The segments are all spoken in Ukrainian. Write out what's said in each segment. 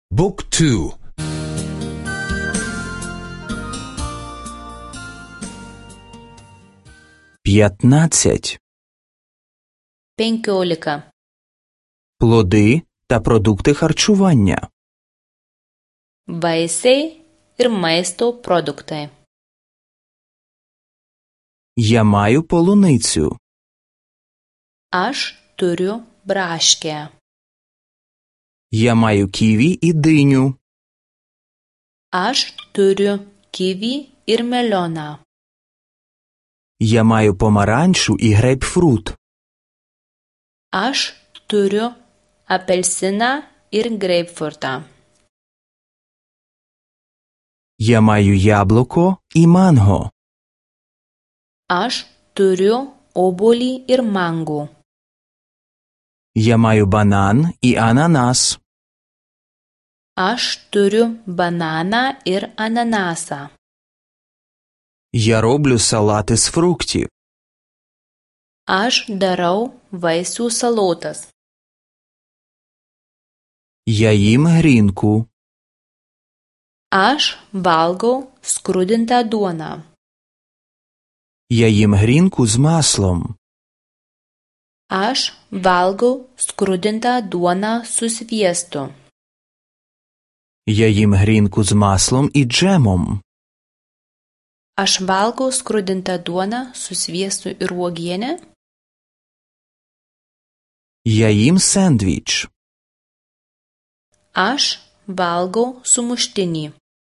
บุ๊กทู15 15. плоди та продукти харчування. Vaisiai ir maisto produktai. Я маю полуницю. Aš turiu braškę. Я маю ківі і диню. Aš turiu kivį ir melioną. Я маю помаранчу і грейпфрут. Aš turiu apelsiną ir greipfrutą. Я маю яблуко і манго. Aš turiu obuolį ir mangų. Я маю банан і ананас. Aš turiu bananą ir ananasą. Я роблю салати з фруктів. Aš darau vaisių salotas. Я їм грінку. Aš valgau skrudintą duoną. Я їм грінку з маслом. Aš valgau skrudintą duoną su sviestu. Я їм грінку з маслом і джемом. Aš valgau skrudintą duoną su sviestu ir uogiene. Я їм сендвіч. Aš valgau sumuštinį.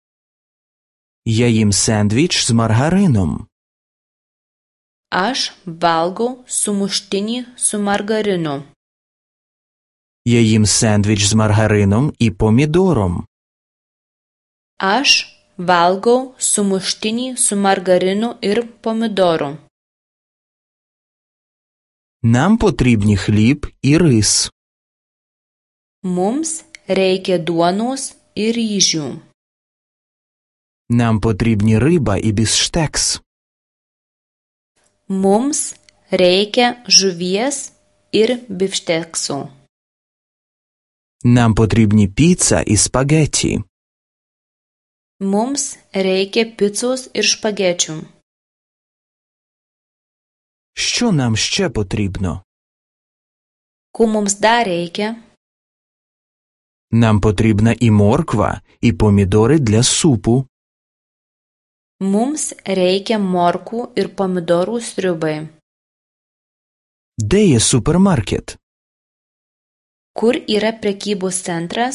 Я їм сендвіч з маргарином. Aš valgau sumuštinį su margarinu. Я їм сендвіч з маргарином і помідором. Aš valgau sumuštinį su margarinu ir pomidoru. Нам потрібні хліб і рис. Mums reikia duonos ir ryžių. Нам потрібні риба і бифштекс. Mums reikia žuvies ir bifšteksų. Нам потрібні піца і спагетті. Mums reikia picos ir špagečių. Що нам ще потрібно? Ko mums dar reikia? Нам потрібна і морква, і помідори для супу. Mums reikia morkų ir pomidorų sriubai. Де є супермаркет? Kur yra prekybos centras?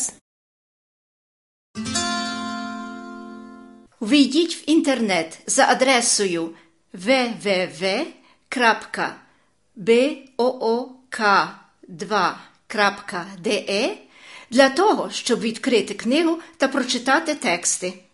Ввійдіть в інтернет за адресою www.book2.de для того, щоб відкрити книгу та прочитати тексти.